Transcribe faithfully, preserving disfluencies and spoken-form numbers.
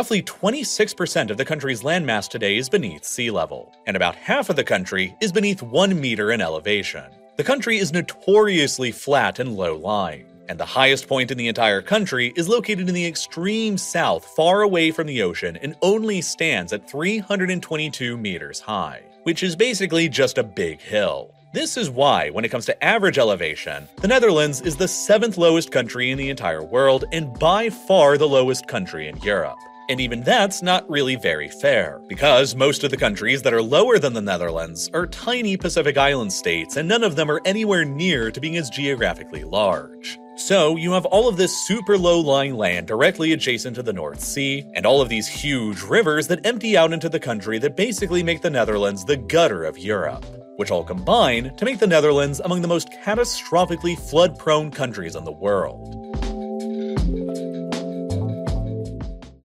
roughly twenty-six percent of the country's landmass today is beneath sea level, and about half of the country is beneath one meter in elevation. The country is notoriously flat and low-lying, and the highest point in the entire country is located in the extreme south, far away from the ocean, and only stands at three hundred twenty-two meters high, which is basically just a big hill. This is why, when it comes to average elevation, the Netherlands is the seventh lowest country in the entire world and by far the lowest country in Europe. And even that's not really very fair, because most of the countries that are lower than the Netherlands are tiny Pacific Island states, and none of them are anywhere near to being as geographically large. So you have all of this super low-lying land directly adjacent to the North Sea, and all of these huge rivers that empty out into the country that basically make the Netherlands the gutter of Europe, which all combine to make the Netherlands among the most catastrophically flood-prone countries in the world.